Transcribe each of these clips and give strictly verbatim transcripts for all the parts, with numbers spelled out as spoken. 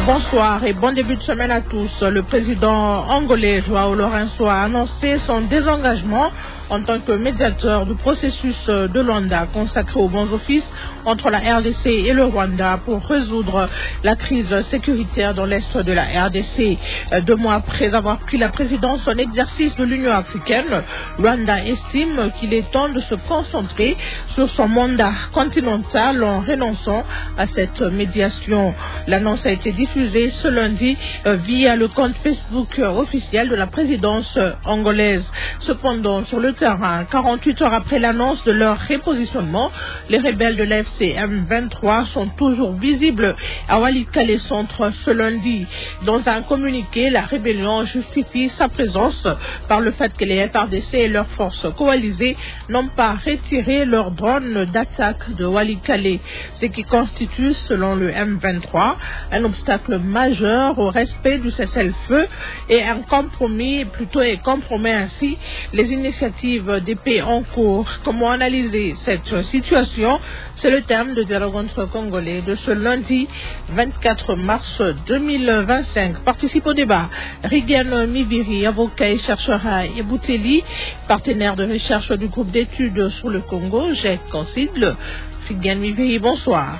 Bonsoir et bon début de semaine à tous. Le président angolais João Lourenço a annoncé son désengagement en tant que médiateur du processus de Luanda consacré aux bons offices entre la R D C et le Rwanda pour résoudre la crise sécuritaire dans l'est de la R D C. Deux mois après avoir pris la présidence en exercice de l'Union africaine, Luanda estime qu'il est temps de se concentrer sur son mandat continental en renonçant à cette médiation. L'annonce a été diffusée ce lundi via le compte Facebook officiel de la présidence angolaise. Cependant, sur le terrain, quarante-huit heures après l'annonce de leur repositionnement, les rebelles de l'A F C M vingt-trois sont toujours visibles à Walikale Centre ce lundi. Dans un communiqué, la rébellion justifie sa présence par le fait que les F R D C et leurs forces coalisées n'ont pas retiré leur drone d'attaque de Walikale, ce qui constitue, selon le M vingt-trois, un obstacle majeur au respect du cessez-le-feu et un compromis, plutôt et compromet ainsi les initiatives des pays en cours. Comment analyser cette situation? C'est le thème de Dialogue entre Congolais de ce lundi vingt-quatre mars deux mille vingt-cinq. Participe au débat Rigen Miviri, avocat et chercheur à Ebouteli, partenaire de recherche du groupe d'études sur le Congo, G E C Consigle. Rigen Miviri, bonsoir.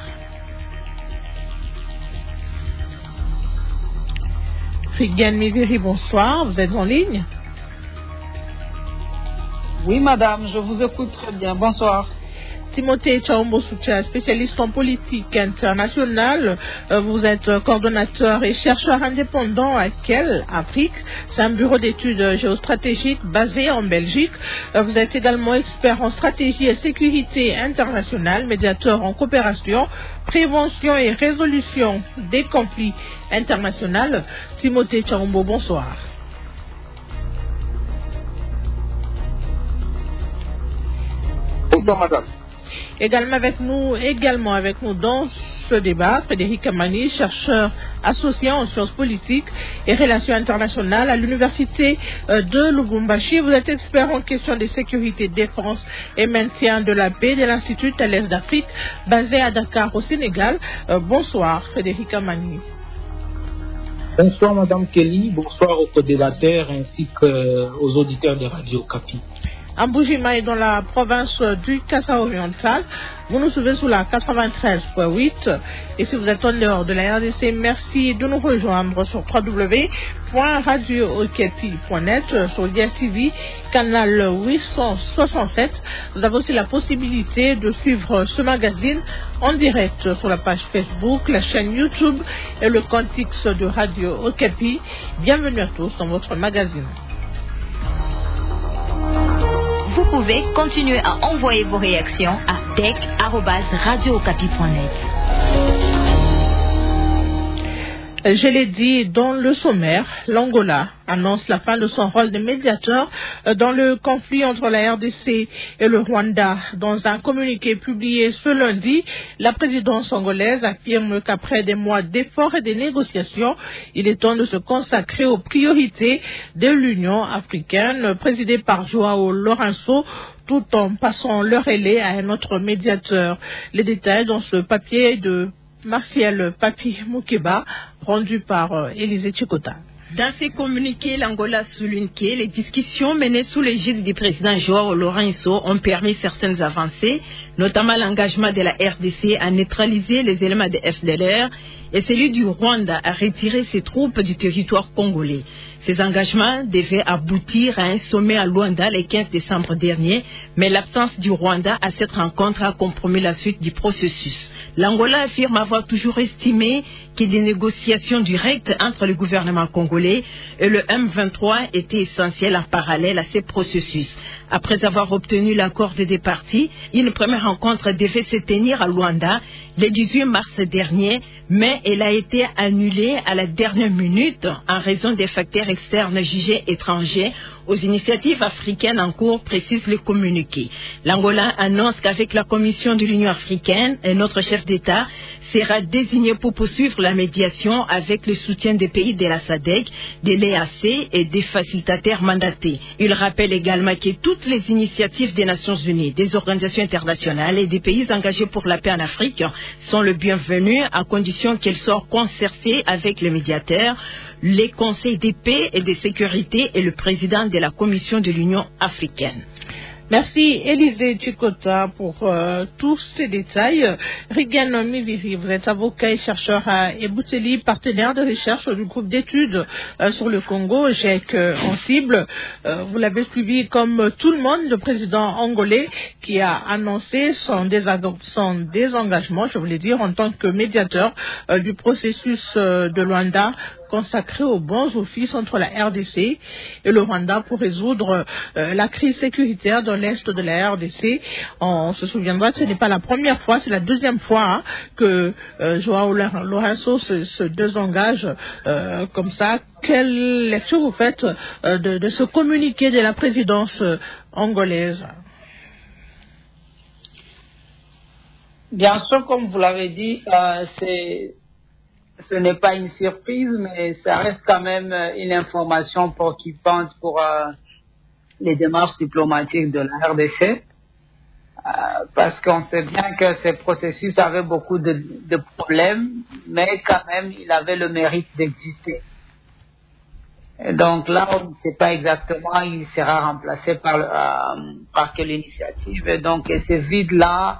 Rigen Miviri, bonsoir. Vous êtes en ligne? Oui, madame, je vous écoute très bien. Bonsoir. Timothée Tchaombo Soucha, spécialiste en politique internationale. Vous êtes coordonnateur et chercheur indépendant à Quelle Afrique. C'est un bureau d'études géostratégiques basé en Belgique. Vous êtes également expert en stratégie et sécurité internationale, médiateur en coopération, prévention et résolution des conflits internationaux. Timothée Tchaombo, bonsoir. Bonsoir, madame. Également avec nous, également avec nous dans ce débat, Frédéric Amani, chercheur associé en sciences politiques et relations internationales à l'université de Lubumbashi. Vous êtes expert en questions de sécurité, défense et maintien de la paix de l'Institut à l'Est d'Afrique, basé à Dakar au Sénégal. Euh, bonsoir, Frédéric Amani. Bonsoir, madame Kelly. Bonsoir aux co-débatteurs ainsi qu'aux auditeurs de Radio Okapi. Amboujima est dans la province du Kassa oriental. Vous nous suivez sous la quatre-vingt-treize point huit. Et si vous êtes en dehors de la R D C, merci de nous rejoindre sur w w w point radio okapi point net, sur D S T V, canal huit cent soixante-sept. Vous avez aussi la possibilité de suivre ce magazine en direct sur la page Facebook, la chaîne YouTube et le compte X de Radio Okapi. Bienvenue à tous dans votre magazine. Vous pouvez continuer à envoyer vos réactions à tech arobase radio okapi point net. Je l'ai dit dans le sommaire, l'Angola annonce la fin de son rôle de médiateur dans le conflit entre la R D C et le Rwanda. Dans un communiqué publié ce lundi, la présidence angolaise affirme qu'après des mois d'efforts et de négociations, il est temps de se consacrer aux priorités de l'Union africaine, présidée par João Lourenço, tout en passant le relais à un autre médiateur. Les détails dans ce papier de Martial Papi Moukeba, rendu par euh, Élisée Tchekota. Dans ces communiqués, l'Angola souligne que les discussions menées sous l'égide du président João Lourenço ont permis certaines avancées, notamment l'engagement de la R D C à neutraliser les éléments de F D L R et celui du Rwanda à retirer ses troupes du territoire congolais. Ces engagements devaient aboutir à un sommet à Luanda le quinze décembre dernier, mais l'absence du Rwanda à cette rencontre a compromis la suite du processus. L'Angola affirme avoir toujours estimé que des négociations directes entre le gouvernement congolais et le M vingt-trois étaient essentielles en parallèle à ces processus. Après avoir obtenu l'accord des deux parties, une première rencontre devait se tenir à Luanda le dix-huit mars dernier, mais elle a été annulée à la dernière minute en raison des facteurs externes jugés étrangers aux initiatives africaines en cours, précise le communiqué. L'Angola annonce qu'avec la Commission de l'Union africaine et notre chef d'État, sera désigné pour poursuivre la médiation avec le soutien des pays de la S A D C, de l'E A C et des facilitateurs mandatés. Il rappelle également que toutes les initiatives des Nations Unies, des organisations internationales et des pays engagés pour la paix en Afrique sont le bienvenu à condition qu'elles soient concertées avec les médiateurs, les conseils de paix et de sécurité et le président de la Commission de l'Union africaine. Merci Élisée Chikota pour euh, tous ces détails. Rigan Miviri, vous êtes avocat et chercheur à Ebouteli, partenaire de recherche du groupe d'études euh, sur le Congo, G E C euh, en cible. Euh, vous l'avez suivi comme tout le monde, le président angolais qui a annoncé son, désag- son désengagement, je voulais dire, en tant que médiateur euh, du processus euh, de Luanda consacré aux bons offices entre la R D C et le Rwanda pour résoudre euh, la crise sécuritaire dans l'est de la R D C. On se souviendra que ce n'est pas la première fois, c'est la deuxième fois hein, que euh, Joao Lourenço se, se désengage euh, comme ça. Quelle lecture vous faites euh, de, de ce communiqué de la présidence euh, angolaise? Bien sûr, comme vous l'avez dit, euh, c'est... ce n'est pas une surprise, mais ça reste quand même une information préoccupante pour euh, les démarches diplomatiques de la R D C, euh, parce qu'on sait bien que ce processus avait beaucoup de, de problèmes, mais quand même, il avait le mérite d'exister. Et donc là, on ne sait pas exactement, il sera remplacé par, euh, par quelle initiative. Et donc, et ce vide-là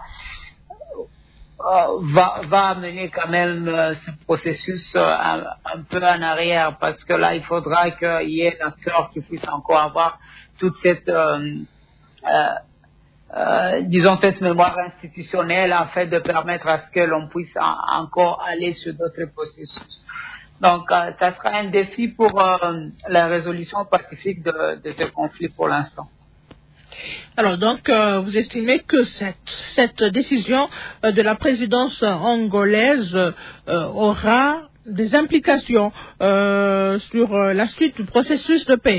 Euh, va, va amener quand même euh, ce processus euh, un, un peu en arrière, parce que là, il faudra qu'il y ait un acteur qui puisse encore avoir toute cette, euh, euh, euh, disons, cette mémoire institutionnelle afin de permettre à ce que l'on puisse en, encore aller sur d'autres processus. Donc, euh, ça sera un défi pour euh, la résolution pacifique de, de ce conflit pour l'instant. Alors donc, euh, vous estimez que cette, cette décision euh, de la présidence angolaise euh, aura des implications euh, sur euh, la suite du processus de paix?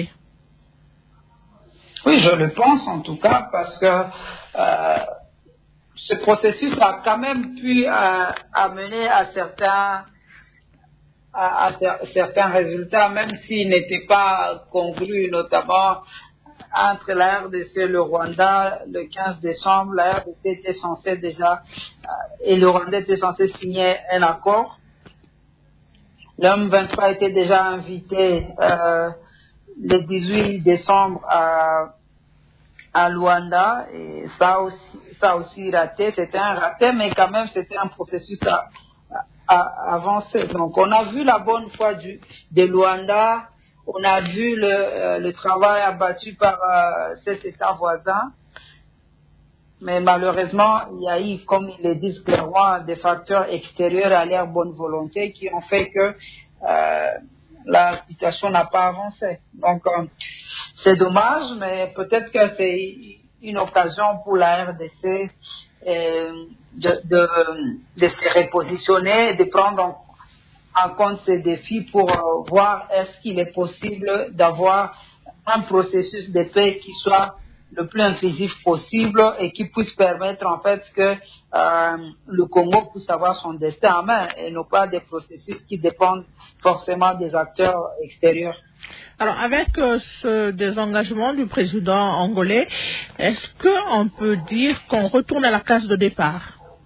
Oui, je le pense en tout cas, parce que euh, ce processus a quand même pu euh, amener à certains, à, à certains résultats, même s'ils n'étaient pas congrus, notamment entre la R D C et le Rwanda. Le quinze décembre, la R D C était censée déjà, euh, et le Rwanda était censé signer un accord. Le M vingt-trois était déjà invité euh, le dix-huit décembre à, à Luanda, et ça aussi, ça aussi raté, c'était un raté, mais quand même c'était un processus à, à, à avancer. Donc on a vu la bonne foi du, de Luanda. On a vu le, euh, le travail abattu par euh, cet État voisin, mais malheureusement, il y a eu, comme ils le disent clairement, des facteurs extérieurs à leur bonne volonté qui ont fait que euh, la situation n'a pas avancé. Donc, euh, c'est dommage, mais peut-être que c'est une occasion pour la R D C euh, de, de, de se repositionner, de prendre en en compte ces défis pour euh, voir est-ce qu'il est possible d'avoir un processus de paix qui soit le plus inclusif possible et qui puisse permettre en fait que euh, le Congo puisse avoir son destin en main et non pas des processus qui dépendent forcément des acteurs extérieurs. Alors, avec euh, ce désengagement du président angolais, est-ce qu'on peut dire qu'on retourne à la case de départ?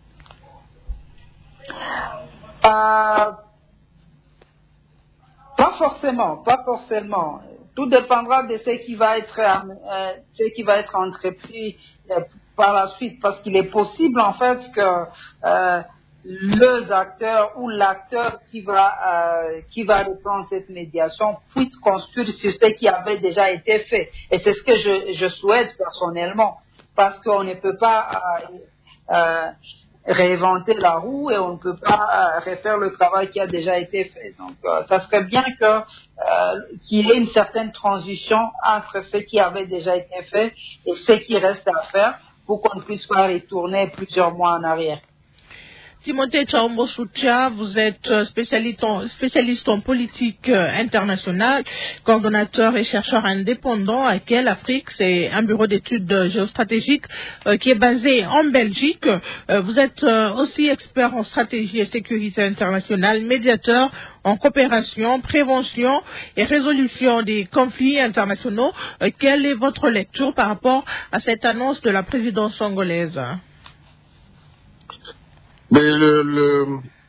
euh, Pas forcément, pas forcément. Tout dépendra de ce qui va être, euh, ce qui va être entrepris euh, par la suite, parce qu'il est possible en fait que euh, les acteurs ou l'acteur qui va euh, qui va reprendre cette médiation puisse construire sur ce qui avait déjà été fait. Et c'est ce que je, je souhaite personnellement, parce qu'on ne peut pas euh, euh, réinventer la roue et on ne peut pas euh, refaire le travail qui a déjà été fait. Donc, euh, ça serait bien que euh, qu'il y ait une certaine transition entre ce qui avait déjà été fait et ce qui reste à faire pour qu'on ne puisse pas retourner plusieurs mois en arrière. Timothée Tchaombo Soutia, vous êtes spécialiste en, spécialiste en politique internationale, coordonnateur et chercheur indépendant à Quelle Afrique. C'est un bureau d'études géostratégiques euh, qui est basé en Belgique. Euh, vous êtes euh, aussi expert en stratégie et sécurité internationale, médiateur en coopération, prévention et résolution des conflits internationaux. Euh, quelle est votre lecture par rapport à cette annonce de la présidence angolaise? Mais le, le,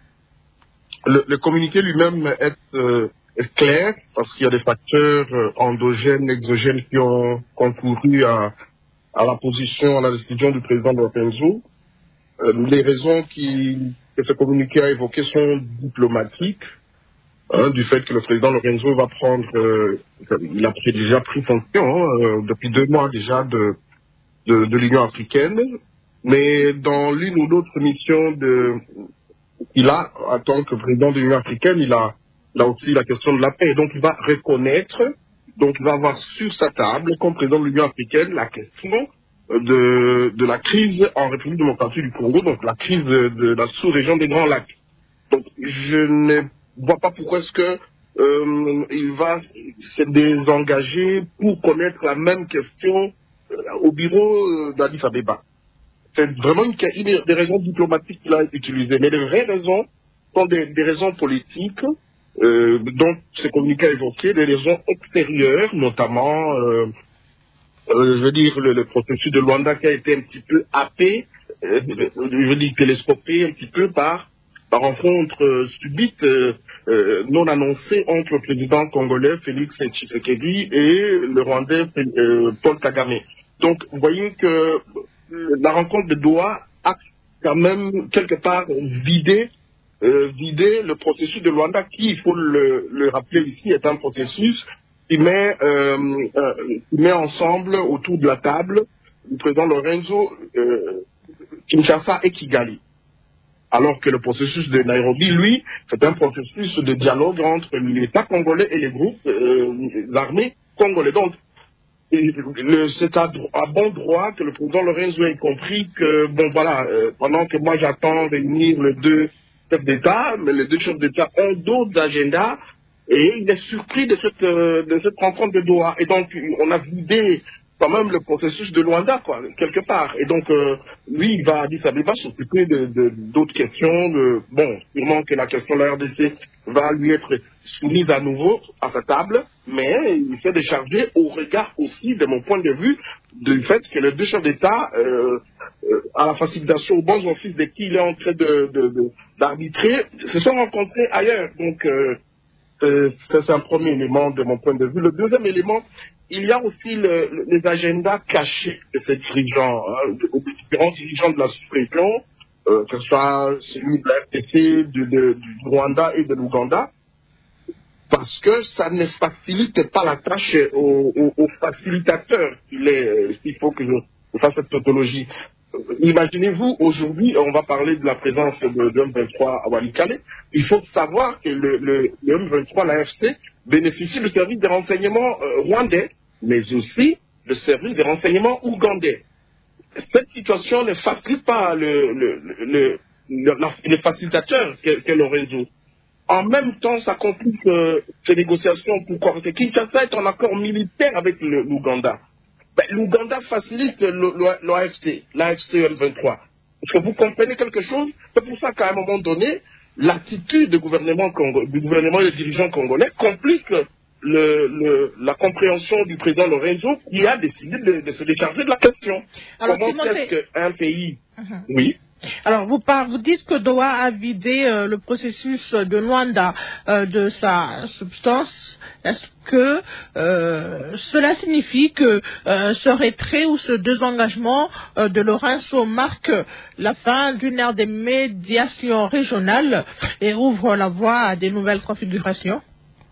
le, le communiqué lui-même est, euh, est clair parce qu'il y a des facteurs euh, endogènes, exogènes qui ont concouru à, à la position, à la décision du président Lorenzo. Euh, les raisons qui, que ce communiqué a évoquées sont diplomatiques, hein, du fait que le président Lorenzo va prendre, euh, il a pris, déjà pris fonction hein, euh, depuis deux mois déjà de, de, de l'Union africaine. Mais dans l'une ou l'autre mission de, qu'il a, en tant que président de l'Union africaine, il a, il a aussi la question de la paix. Donc il va reconnaître, donc il va avoir sur sa table, comme président de l'Union africaine, la question de, de la crise en République démocratique du Congo, donc la crise de, de la sous-région des Grands Lacs. Donc je ne vois pas pourquoi est-ce que euh, il va se désengager pour connaître la même question euh, au bureau d'Addis Abeba. C'est vraiment une, une des raisons diplomatiques qu'il a utilisées. Mais les vraies raisons sont des, des raisons politiques, euh, dont ce communiqué a évoqué, des raisons extérieures, notamment, euh, euh, je veux dire, le, le processus de Luanda qui a été un petit peu happé, euh, je veux dire, télescopé un petit peu par la rencontre euh, subite, euh, euh, non annoncée entre le président congolais Félix Tshisekedi et le Rwandais euh, Paul Kagame. Donc, vous voyez que la rencontre de Doha a quand même quelque part vidé, euh, vidé le processus de Luanda qui, il faut le, le rappeler ici, est un processus qui met, euh, euh, qui met ensemble autour de la table le président Lorenzo, euh, Kinshasa et Kigali. Alors que le processus de Nairobi, lui, c'est un processus de dialogue entre l'État congolais et les groupes, euh, l'armée congolaise. Donc, c'est à, à bon droit que le président Lorenzo ait compris que, bon voilà, euh, pendant que moi j'attends réunir les deux chefs d'État, mais les deux chefs d'État ont d'autres agendas, et il est surpris de cette, euh, de cette rencontre de Doha. Et donc, on a vidé quand même le processus de Luanda, quoi, quelque part. Et donc, euh, lui, il va à Addis Abeba s'occuper de, de, d'autres questions. De, bon, sûrement que la question de la R D C va lui être soumise à nouveau à sa table, mais il s'est déchargé au regard aussi, de mon point de vue, du fait que les deux chefs d'État, euh, euh, à la facilitation aux bons offices de qui il est en train de, de, de, d'arbitrer, se sont rencontrés ailleurs. Donc, euh, euh, ça, c'est un premier élément de mon point de vue. Le deuxième élément, il y a aussi le, le, les agendas cachés de ces dirigeants, hein, de, de différents dirigeants de la sous-région, euh, que ce soit celui de la R D C, du, de, du Rwanda et de l'Ouganda, parce que ça ne facilite pas la tâche aux, aux, aux facilitateurs. Il, est, il faut que je, je fasse cette tautologie. Imaginez-vous, aujourd'hui, on va parler de la présence de, de M vingt-trois à Walikale. Il faut savoir que le, le, le M vingt-trois, l'A F C, bénéficie du service de renseignement euh, rwandais, mais aussi le service de renseignement ougandais. Cette situation ne facilite pas le, le, le, le, la, les facilitateurs que, que le réseau. En même temps, ça complique euh, ces négociations. Pourquoi? Parce que Kinshasa est en accord militaire avec l'Ouganda. Ben, L'Ouganda facilite l'A F C, l'A F C M vingt-trois. Est-ce que vous comprenez quelque chose? C'est pour ça qu'à un moment donné, l'attitude du gouvernement, Congo, du gouvernement et des dirigeants congolais complique le, le, la compréhension du président Lorenzo qui a décidé de, de se décharger de la question. Alors, comment est-ce qu'un pays... Uh-huh. Oui. Alors, vous, par, vous dites que Doha a vidé euh, le processus de Luanda euh, de sa substance. Est-ce que euh, cela signifie que euh, ce retrait ou ce désengagement euh, de Lorenzo marque la fin d'une ère de médiation régionale et ouvre la voie à des nouvelles configurations?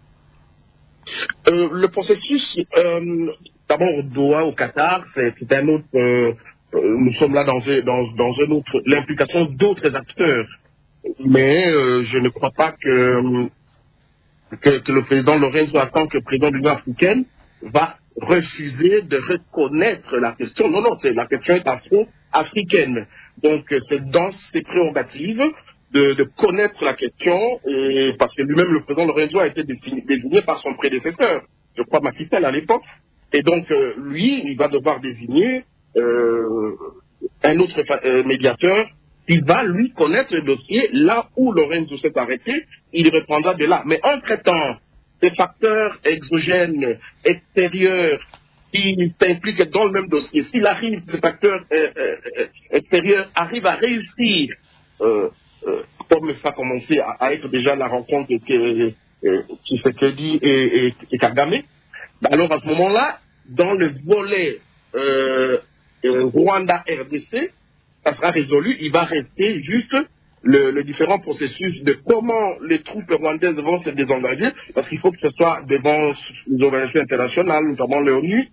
euh, Le processus, euh, d'abord Doha au Qatar, c'est un autre... Euh, nous sommes là dans un, dans, dans un autre, l'implication d'autres acteurs. Mais euh, je ne crois pas que, que, que le président Lorenzo, en tant que président de l'Union africaine, va refuser de reconnaître la question. Non, non, c'est, la question est afro-africaine. Donc, c'est dans ses prérogatives de, de connaître la question, et parce que lui-même, le président Lorenzo, a été désigné, désigné par son prédécesseur, je crois Macky Sall à l'époque. Et donc, euh, lui, il va devoir désigner euh, un autre euh, médiateur. Il va, lui, connaître le dossier. Là où Lorenzo s'est arrêté, il reprendra de là. Mais entre-temps, ces facteurs exogènes, extérieurs, qui s'impliquent dans le même dossier, s'il arrive, ces facteurs euh, euh, extérieurs arrivent à réussir, euh, euh, comme ça a commencé à, à être déjà la rencontre que euh, Tshisekedi et, et, et Kagame, alors à ce moment-là, dans le volet euh, euh, Rwanda-R D C, ça sera résolu, il va rester juste le, le différent processus de comment les troupes rwandaises vont se désengager, parce qu'il faut que ce soit devant les organisations internationales, notamment l'ONU,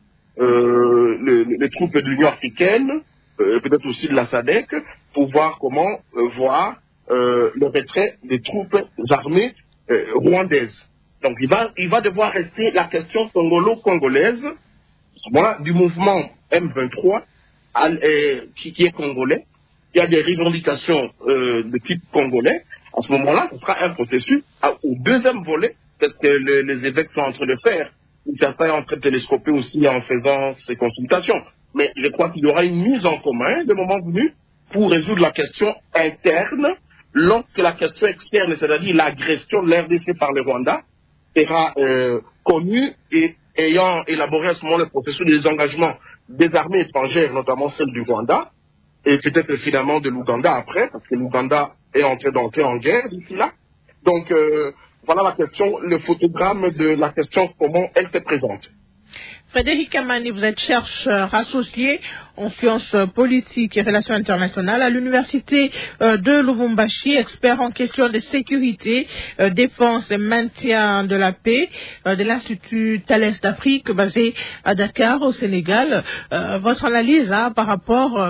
euh, le, les troupes de l'Union africaine, euh, peut-être aussi de la SADC, pour voir comment euh, voir euh, le retrait des troupes armées euh, rwandaises. Donc il va, il va devoir rester la question congolo-congolaise, voilà, du mouvement M vingt-trois, à, euh, qui, qui est congolais. Il y a des revendications euh, de type congolais. À ce moment-là, ce sera un processus à, au deuxième volet, parce que le, les évêques sont en train de faire. Kinshasa est en train de télescoper aussi en faisant ses consultations. Mais je crois qu'il y aura une mise en commun, de moment venu, pour résoudre la question interne, lorsque la question externe, c'est-à-dire l'agression de l'R D C par le Rwanda, sera euh, connue et ayant élaboré à ce moment le processus de désengagement des armées étrangères, notamment celle du Rwanda, et peut-être finalement de l'Ouganda après, parce que l'Ouganda est en train d'entrer en guerre d'ici là. Donc euh, voilà la question, le photogramme de la question, comment elle se présente. Frédéric Amani, vous êtes chercheur associé en sciences politiques et relations internationales à l'université de Lubumbashi, expert en questions de sécurité, défense et maintien de la paix de l'Institut Thalès d'Afrique basé à Dakar au Sénégal. Votre analyse hein, par rapport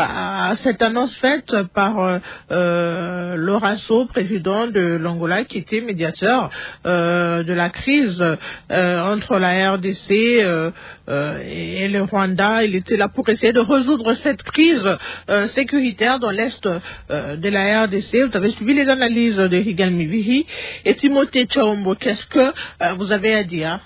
à cette annonce faite par euh, Lorenzo, président de l'Angola, qui était médiateur euh, de la crise euh, entre la R D C euh, Euh, et le Rwanda, il était là pour essayer de résoudre cette crise euh, sécuritaire dans l'est euh, de la R D C. Vous avez suivi les analyses de Rigal Mivihi et Timothée Tchaombo. Qu'est-ce que euh, vous avez à dire?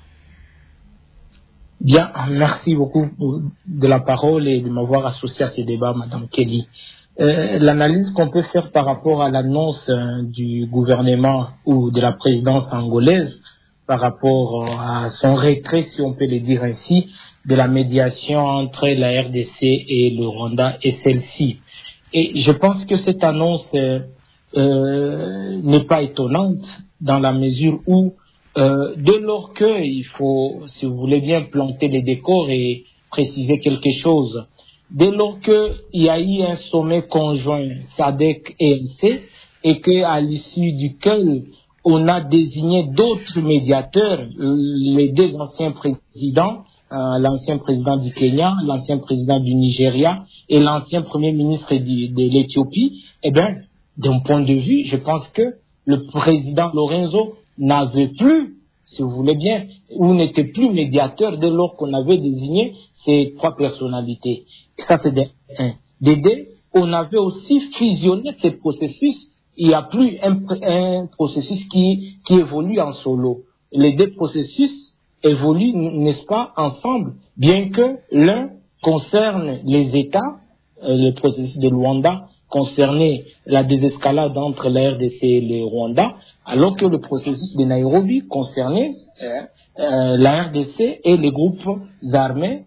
Bien, merci beaucoup de la parole et de m'avoir associé à ce débat, Madame Kelly. Euh, l'analyse qu'on peut faire par rapport à l'annonce euh, du gouvernement ou de la présidence angolaise par rapport à son retrait, si on peut le dire ainsi, de la médiation entre la R D C et le Rwanda et celle-ci. Et je pense que cette annonce euh, euh, n'est pas étonnante dans la mesure où, euh, dès lors qu'il faut, si vous voulez bien, planter les décors et préciser quelque chose, dès lors qu'il y a eu un sommet conjoint SADC et M C et qu'à l'issue duquel on a désigné d'autres médiateurs, les deux anciens présidents, euh, l'ancien président du Kenya, l'ancien président du Nigeria et l'ancien premier ministre de, de l'Éthiopie. Eh bien, d'un point de vue, je pense que le président Lorenzo n'avait plus, si vous voulez bien, ou n'était plus médiateur dès lors qu'on avait désigné ces trois personnalités. Et ça, c'est de un. De deux, on avait aussi fusionné ces processus. Il n'y a plus un, un processus qui, qui évolue en solo. Les deux processus évoluent, n'est-ce pas, ensemble, bien que l'un concerne les États, euh, le processus de Luanda concernait la désescalade entre la R D C et le Rwanda, alors que le processus de Nairobi concernait euh, euh, la R D C et les groupes armés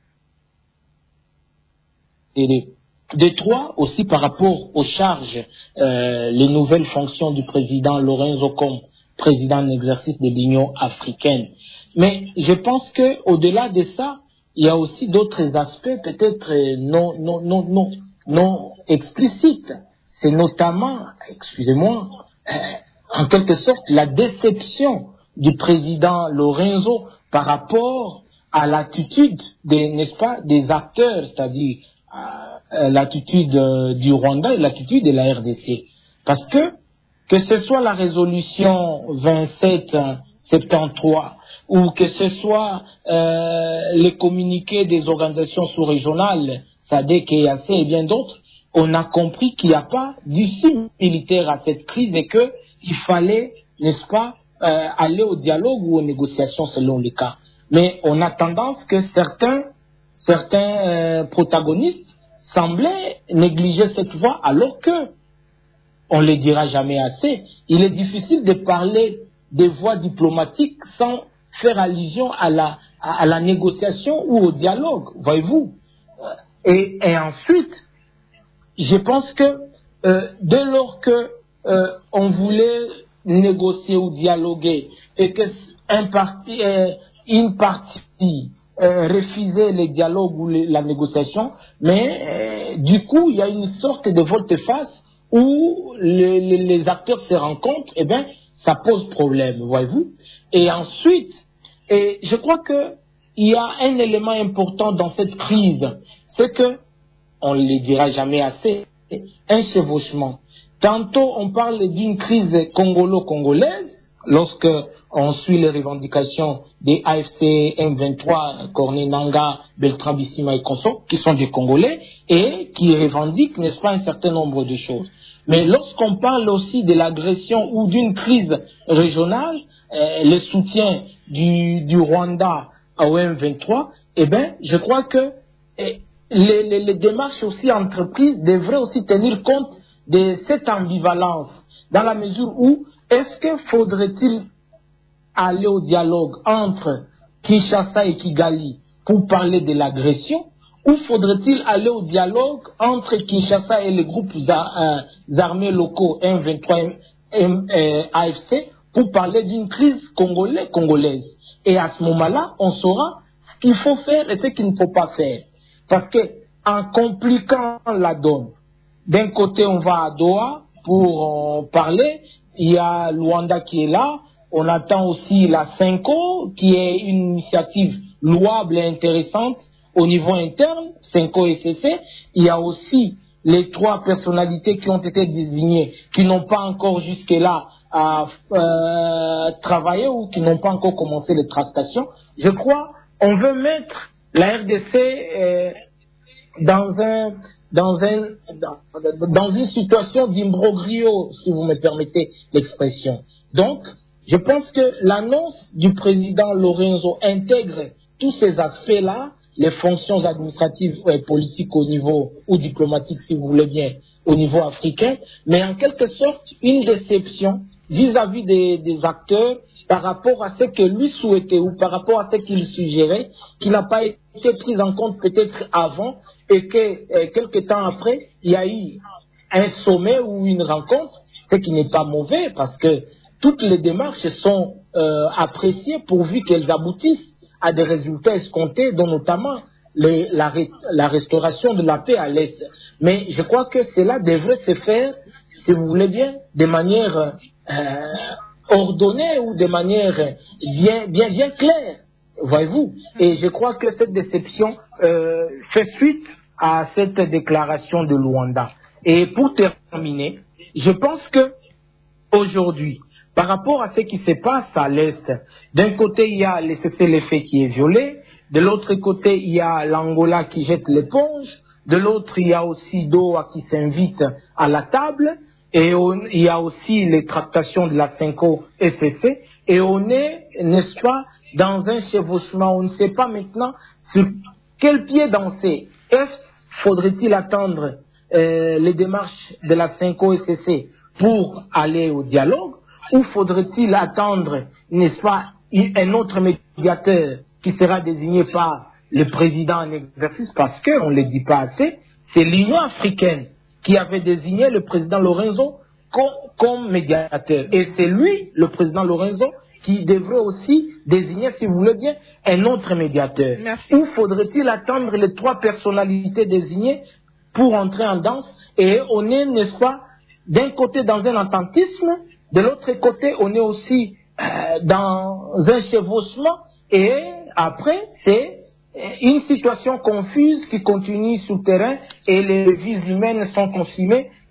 et les De trois, aussi par rapport aux charges, euh, les nouvelles fonctions du président Lorenzo comme président en exercice de l'Union africaine. Mais je pense que au-delà de ça, il y a aussi d'autres aspects peut-être non, non, non, non, non explicites. C'est notamment, excusez-moi, euh, en quelque sorte, la déception du président Lorenzo par rapport à l'attitude des, n'est-ce pas, des acteurs, c'est-à-dire Euh, l'attitude euh, du Rwanda et l'attitude de la R D C. Parce que, que ce soit la résolution vingt-sept soixante-treize ou que ce soit euh, les communiqués des organisations sous-régionales, SADC et A C et bien d'autres, on a compris qu'il n'y a pas d'issue militaire à cette crise et qu'il fallait, n'est-ce pas, euh, aller au dialogue ou aux négociations selon les cas. Mais on a tendance que certains, certains euh, protagonistes semblaient négliger cette voie alors que, on ne le dira jamais assez, il est difficile de parler des voies diplomatiques sans faire allusion à la, à, à la négociation ou au dialogue, voyez-vous. Et, et ensuite, je pense que euh, dès lors que euh, on voulait négocier ou dialoguer et que un parti, euh, une partie euh, refusait le dialogue ou les, la négociation, mais euh, du coup il y a une sorte de volte-face où les, les, les acteurs se rencontrent, et bien ça pose problème, voyez-vous. Et ensuite, et je crois que il y a un élément important dans cette crise, c'est que on ne le dira jamais assez, un chevauchement. Tantôt, on parle d'une crise congolo-congolaise, lorsque on suit les revendications des A F C M vingt-trois, Corneille Nangaa, Bertrand Bisimwa et consorts, qui sont des Congolais, et qui revendiquent, n'est-ce pas, un certain nombre de choses. Mais lorsqu'on parle aussi de l'agression ou d'une crise régionale, euh, le soutien du, du Rwanda au M vingt-trois, eh bien, je crois que eh, Les, les, les démarches aussi entreprises devraient aussi tenir compte de cette ambivalence, dans la mesure où est-ce que faudrait-il aller au dialogue entre Kinshasa et Kigali pour parler de l'agression, ou faudrait-il aller au dialogue entre Kinshasa et les groupes armés locaux M vingt-trois et A F C pour parler d'une crise congolaise. Et à ce moment-là, on saura ce qu'il faut faire et ce qu'il ne faut pas faire. Parce que, en compliquant la donne, d'un côté on va à Doha pour euh, parler, il y a Luanda qui est là, on attend aussi la Cinco, qui est une initiative louable et intéressante au niveau interne, Cinco et C C. Il y a aussi les trois personnalités qui ont été désignées, qui n'ont pas encore jusque-là à euh, travailler ou qui n'ont pas encore commencé les tractations. Je crois on veut mettre la R D C euh, dans, un, dans, un, dans, dans une situation d'imbroglio, si vous me permettez l'expression. Donc, je pense que l'annonce du président Lorenzo intègre tous ces aspects-là, les fonctions administratives et politiques au niveau, ou diplomatiques si vous voulez bien, au niveau africain, mais en quelque sorte une déception vis-à-vis des, des acteurs par rapport à ce que lui souhaitait ou par rapport à ce qu'il suggérait, qui n'a pas été pris en compte peut-être avant et que euh, quelques temps après, il y a eu un sommet ou une rencontre, ce qui n'est pas mauvais parce que toutes les démarches sont euh, appréciées pourvu qu'elles aboutissent à des résultats escomptés, dont notamment les, la, la restauration de la paix à l'Est. Mais je crois que cela devrait se faire, si vous voulez bien, de manière euh, ordonnée ou de manière bien, bien, bien claire, voyez-vous. Et je crois que cette déception euh, fait suite à cette déclaration de Luanda. Et pour terminer, je pense que aujourd'hui, par rapport à ce qui se passe à l'Est, d'un côté, il y a le cessez-le-feu qui est violé, de l'autre côté, il y a l'Angola qui jette l'éponge, de l'autre, il y a aussi Doha qui s'invite à la table, et on, il y a aussi les tractations de la Cinco et C C, et on est, n'est-ce pas, dans un chevauchement, on ne sait pas maintenant sur quel pied danser. Faudrait-il attendre euh, les démarches de la Cinco et C C pour aller au dialogue, ou faudrait-il attendre, n'est-ce pas, un autre médiateur qui sera désigné par le président en exercice, parce qu'on ne le dit pas assez, c'est l'Union africaine qui avait désigné le président Lorenzo comme, comme médiateur. Et c'est lui, le président Lorenzo, qui devrait aussi désigner, si vous voulez bien, un autre médiateur. Merci. Ou faudrait-il attendre les trois personnalités désignées pour entrer en danse? Et on est, n'est-ce pas, d'un côté dans un attentisme, de l'autre côté, on est aussi euh, dans un chevauchement, et après, c'est une situation confuse qui continue sous terrain, et les vies humaines sont consumées,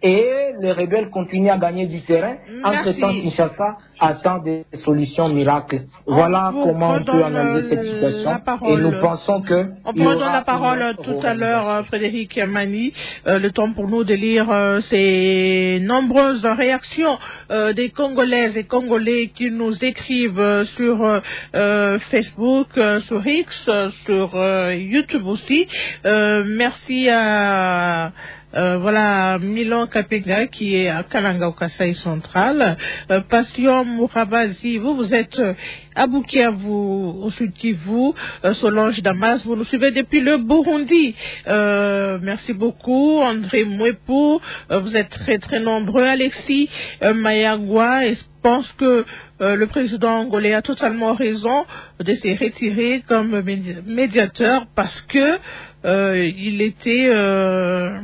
et les rebelles continuent à gagner du terrain. Entre-temps, Kinshasa attend des solutions miracles. Voilà on comment on peut analyser cette situation. Et nous pensons que... On peut redonner la parole tout à l'heure, Frédéric Mani, euh, le temps pour nous de lire euh, ces nombreuses réactions euh, des Congolaises et Congolais qui nous écrivent euh, sur euh, Facebook, euh, sur X, euh, sur euh, YouTube aussi. Euh, merci à... Euh, voilà, Milan Kapega qui est à Kalanga au Kasaï central. Euh, Passion Mourabazi, vous, vous êtes euh, à Bukavu, au Sud Kivu. Euh, Solange Damas, vous nous suivez depuis le Burundi. Euh, merci beaucoup. André Mouepou, euh, vous êtes très très nombreux. Alexis euh, Mayagua, et je pense que euh, le président angolais a totalement raison de se retirer comme médi- médiateur parce que euh, il était... Euh,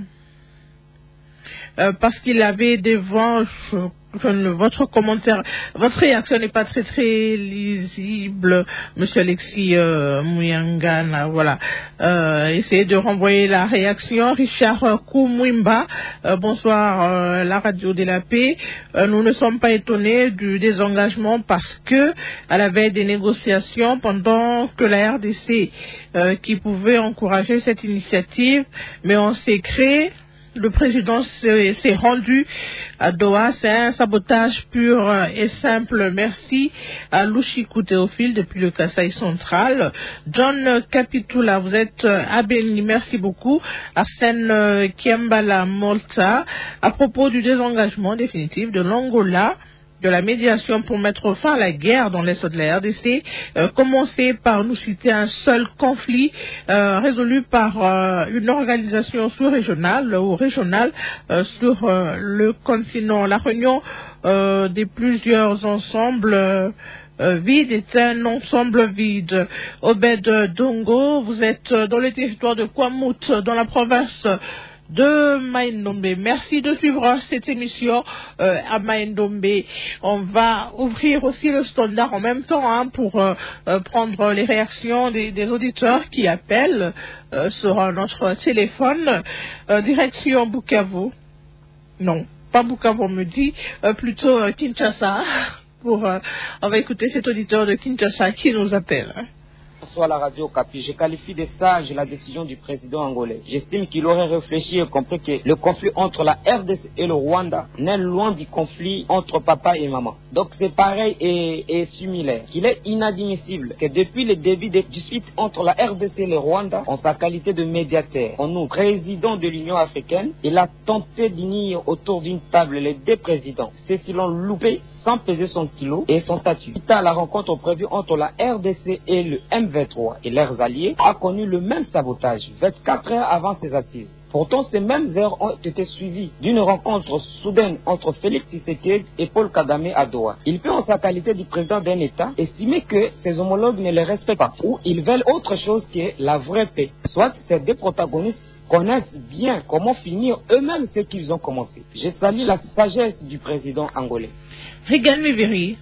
Euh, parce qu'il avait devant, je, je ne, votre commentaire, votre réaction n'est pas très très lisible, Monsieur Alexis euh, Mouyangana, voilà. Euh, essayez de renvoyer la réaction. Richard Koumwimba, euh, bonsoir, euh, la radio de la paix. Euh, nous ne sommes pas étonnés du désengagement parce que à la veille des négociations, pendant que la R D C euh, qui pouvait encourager cette initiative, mais on s'est créé. Le président s'est, s'est rendu à Doha. C'est un sabotage pur et simple. Merci à Louchikou Théophile depuis le Kasaï central. John Capitula, vous êtes à Beni. Merci beaucoup. Arsène Kiambala Molta, à propos du désengagement définitif de l'Angola, de la médiation pour mettre fin à la guerre dans l'est de la R D C, euh, commencer par nous citer un seul conflit euh, résolu par euh, une organisation sous-régionale ou régionale euh, sur euh, le continent. La réunion euh, des plusieurs ensembles euh, Euh, vide est un ensemble vide. Obed Dongo, vous êtes dans le territoire de Kwamut, dans la province de Maïndombe. Merci de suivre cette émission euh, à Maïndombe. On va ouvrir aussi le standard en même temps hein, pour euh, euh, prendre les réactions des, des auditeurs qui appellent euh, sur notre téléphone. Euh, direction Bukavu. Non, pas Bukavu, on me dit, euh, plutôt euh, Kinshasa. Pour, euh, on va écouter cet auditeur de Kinshasa qui nous appelle. Bonsoir la radio Capi. Je qualifie de sage la décision du président angolais. J'estime qu'il aurait réfléchi et compris que le conflit entre la R D C et le Rwanda n'est loin du conflit entre papa et maman. Donc c'est pareil et, et similaire. Qu'il est inadmissible que depuis le début de dispute entre la R D C et le Rwanda, en sa qualité de médiateur, en nous, président de l'Union africaine, il a tenté d'unir autour d'une table les deux présidents. Ceux-ci l'ont loupé sans peser son kilo et son statut. Suite à la rencontre prévue entre la R D C et le M vingt-trois et leurs alliés a connu le même sabotage vingt-quatre heures avant ces assises. Pourtant, ces mêmes heures ont été suivies d'une rencontre soudaine entre Félix Tshisekedi et Paul Kagame à Doha. Il peut, en sa qualité de président d'un État, estimer que ses homologues ne les respectent pas ou ils veulent autre chose que la vraie paix. Soit ces deux protagonistes connaissent bien comment finir eux-mêmes ce qu'ils ont commencé. Je salue la sagesse du président angolais. Regan Miviri.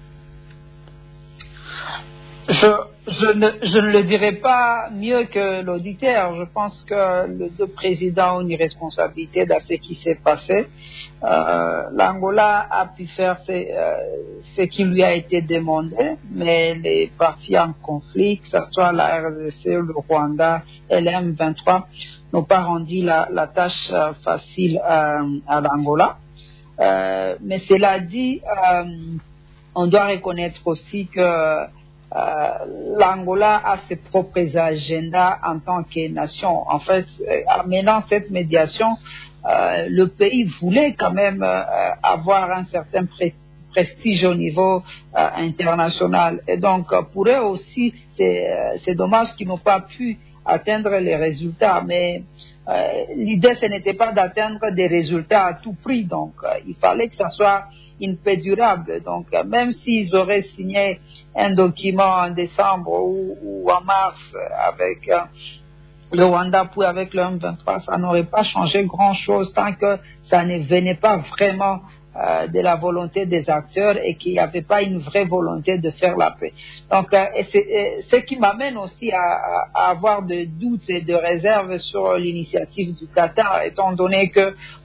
Je, je, ne, je ne le dirai pas mieux que l'auditeur. Je pense que les deux présidents ont une responsabilité dans ce qui s'est passé. Euh, L'Angola a pu faire ce, euh, ce qui lui a été demandé, mais les partis en conflit, que ce soit la R D C, le Rwanda et le M vingt-trois, n'ont pas rendu la, la tâche euh, facile à, à l'Angola. Euh, mais cela dit, euh, on doit reconnaître aussi que Euh, l'Angola a ses propres agendas en tant que nation. En fait, en menant cette médiation, euh, le pays voulait quand même euh, avoir un certain pré- prestige au niveau euh, international. Et donc, pour eux aussi, c'est, c'est dommage qu'ils n'ont pas pu atteindre les résultats. Mais euh, l'idée, ce n'était pas d'atteindre des résultats à tout prix. Donc, euh, il fallait que ça soit une paix durable. Donc, euh, même s'ils auraient signé un document en décembre ou, ou en mars avec euh, le Rwanda puis avec le M vingt-trois, ça n'aurait pas changé grand-chose tant que ça ne venait pas vraiment euh, de la volonté des acteurs et qu'il n'y avait pas une vraie volonté de faire la paix. Donc, euh, et c'est, et ce qui m'amène aussi à, à, à avoir de doutes et de réserves sur l'initiative du Qatar, étant donné que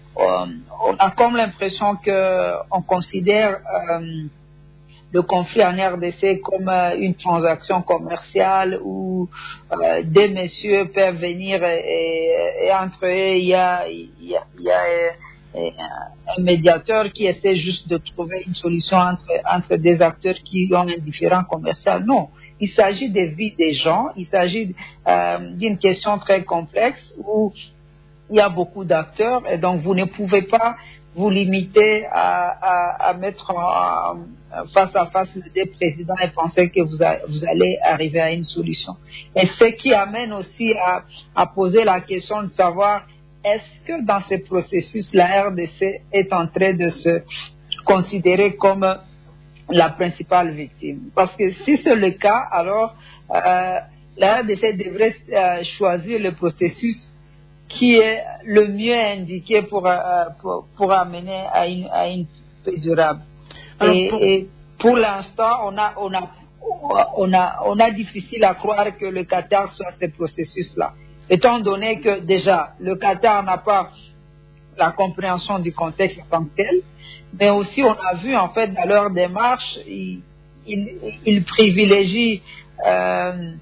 on, on a comme l'impression que on considère euh, le conflit en R D C comme euh, une transaction commerciale où euh, des messieurs peuvent venir et, et, et entre eux il y a, il y a, il y a euh, un médiateur qui essaie juste de trouver une solution entre, entre des acteurs qui ont un différend commercial. Non, il s'agit des vies des gens, il s'agit euh, d'une question très complexe où il y a beaucoup d'acteurs et donc vous ne pouvez pas vous limiter à, à, à mettre en, face à face les deux présidents et penser que vous, a, vous allez arriver à une solution. Et ce qui amène aussi à, à poser la question de savoir est-ce que dans ce processus, la R D C est en train de se considérer comme la principale victime? Parce que si c'est le cas, alors euh, la R D C devrait euh, choisir le processus qui est le mieux indiqué pour, euh, pour, pour amener à une, à une paix durable. Alors, et, pour... et pour l'instant, on a, on, a, on, a, on a difficile à croire que le Qatar soit ce processus-là. Étant donné que déjà, le Qatar n'a pas la compréhension du contexte en tant que tel, mais aussi on a vu en fait dans leur démarche, ils, ils, ils privilégient euh,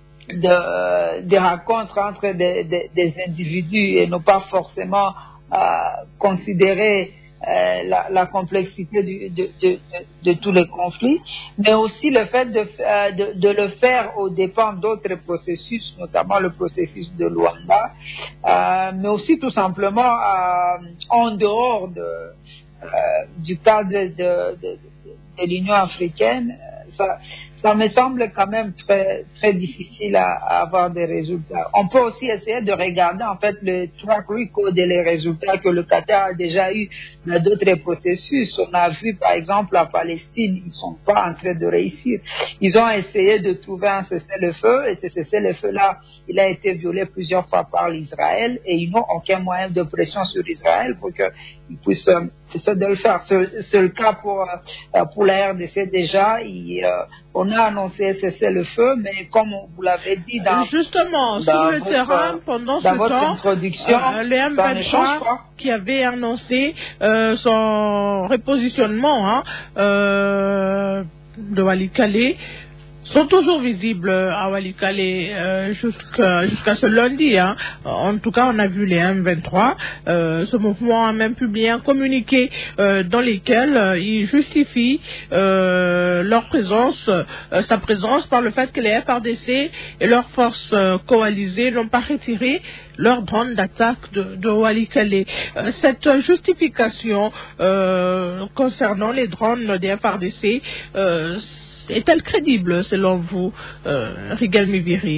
de, des rencontres entre des, des, des individus et non pas forcément euh, considérer euh, la, la complexité du, de, de, de, de tous les conflits, mais aussi le fait de, euh, de, de le faire aux dépens d'autres processus, notamment le processus de Luanda, euh, mais aussi tout simplement euh, en dehors de, euh, du cadre de, de, de, de l'Union africaine. Ça, ça me semble quand même très, très difficile à, à avoir des résultats. On peut aussi essayer de regarder en fait le track record et les résultats que le Qatar a déjà eu dans d'autres processus. On a vu par exemple la Palestine, ils ne sont pas en train de réussir. Ils ont essayé de trouver un cessez-le-feu et ce cessez-le-feu-là, il a été violé plusieurs fois par l'Israël et ils n'ont aucun moyen de pression sur Israël pour qu'ils puissent euh, essayer de le faire. C'est le cas pour, euh, pour la R D C déjà. Il, euh, on a annoncé cesser le feu, mais comme vous l'avez dit dans justement dans sur le votre, terrain pendant dans ce votre temps, introduction, euh, le M vingt-trois qui avait annoncé euh, son repositionnement hein, euh, de Walikale sont toujours visibles à Walikale euh, jusqu'à jusqu'à ce lundi. Hein. En tout cas, on a vu les M vingt-trois. Euh, ce mouvement a même publié un communiqué euh, dans lequel euh, ils justifient euh, leur présence, euh, sa présence par le fait que les F R D C et leurs forces euh, coalisées n'ont pas retiré leur drone d'attaque de, de Walikale. Euh, cette justification euh, concernant les drones des F R D C euh, est-elle crédible selon vous, euh, Rigel Miviri?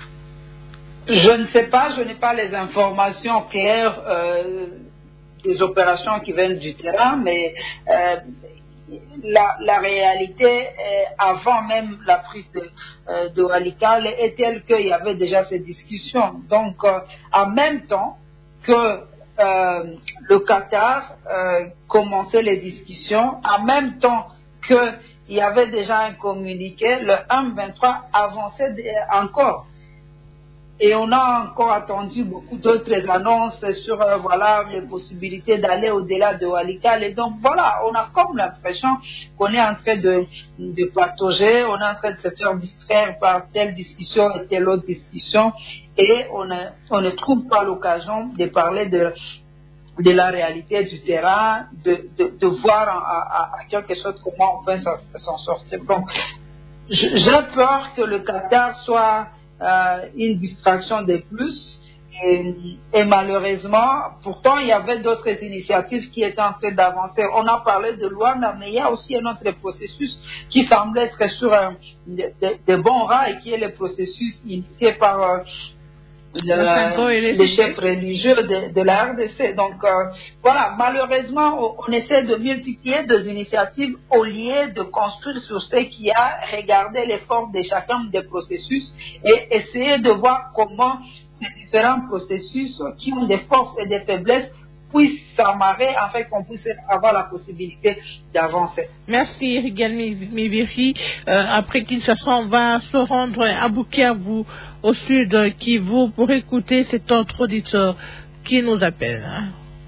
Je ne sais pas, je n'ai pas les informations claires euh, des opérations qui viennent du terrain, mais euh, la, la réalité, euh, avant même la prise de, euh, de Walikale, est telle qu'il y avait déjà ces discussions. Donc, euh, en même temps que euh, le Qatar euh, commençait les discussions, en même temps que il y avait déjà un communiqué, le M vingt-trois avançait encore. Et on a encore attendu beaucoup d'autres annonces sur euh, voilà, les possibilités d'aller au-delà de Walikale. Et donc voilà, on a comme l'impression qu'on est en train de, de patauger, on est en train de se faire distraire par telle discussion et telle autre discussion. Et on, a, on ne trouve pas l'occasion de parler de de la réalité du terrain, de, de, de voir à, à, à quelque chose comment on peut s'en sortir. Donc, j'ai peur que le Qatar soit euh, une distraction de plus. Et, et malheureusement, pourtant, il y avait d'autres initiatives qui étaient en train d'avancer. On a parlé de Luanda, mais il y a aussi un autre processus qui semble être sur un, de, de, de bons rails, qui est le processus initié par euh, Le, les, les chefs religieux de, de la R D C. Donc euh, voilà, malheureusement, on, on essaie de multiplier des initiatives au lieu de construire sur ce qu'il y a, regarder l'effort de chacun des processus et essayer de voir comment ces différents processus qui ont des forces et des faiblesses puissent s'amarrer afin qu'on puisse avoir la possibilité d'avancer. Merci Rigel Miviri. Euh, après Kinshasa, on va se rendre à Bukavu, au sud Kivu, pour écouter cet autre auditeur qui nous appelle. Hein.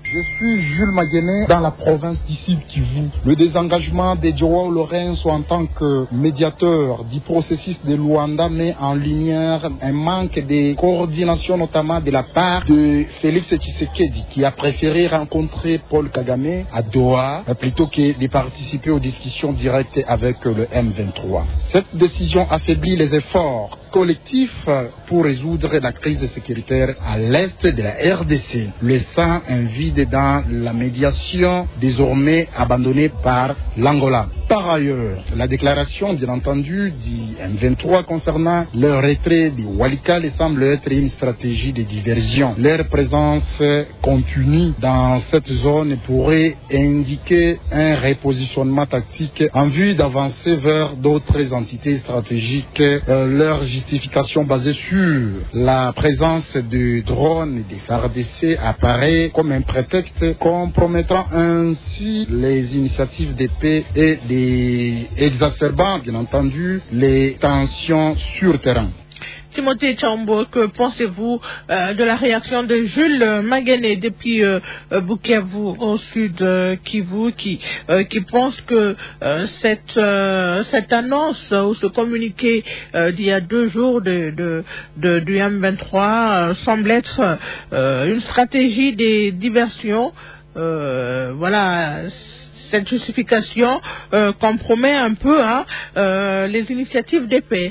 Je suis Jules Maguené dans la province d'Issib Kivu. Le désengagement de Joao Lourenço en tant que médiateur du processus de Luanda met en lumière un manque de coordination, notamment de la part de Félix Tshisekedi, qui a préféré rencontrer Paul Kagame à Doha plutôt que de participer aux discussions directes avec le M vingt-trois. Cette décision affaiblit les efforts collectifs pour résoudre la crise sécuritaire à l'est de la R D C, laissant un vide dans la médiation désormais abandonnée par l'Angola. Par ailleurs, la déclaration, bien entendu, du M vingt-trois concernant leur retrait du Walikale semble être une stratégie de diversion. Leur présence continue dans cette zone pourrait indiquer un repositionnement tactique en vue d'avancer vers d'autres entités stratégiques. Euh, leur justification basée sur la présence de drones et des F A R D C apparaît comme un prétexte compromettant ainsi les initiatives de paix et des exacerbant, bien entendu, les tensions sur terrain. Timothée Tchambo, que pensez-vous euh, de la réaction de Jules Maguené depuis euh, Bukavu au sud euh, Kivu, qui, euh, qui pense que euh, cette, euh, cette annonce ou ce communiqué euh, d'il y a deux jours de, de, de, du M vingt-trois euh, semble être euh, une stratégie de diversion. Euh, voilà, cette justification euh, compromet un peu hein, euh, les initiatives de paix.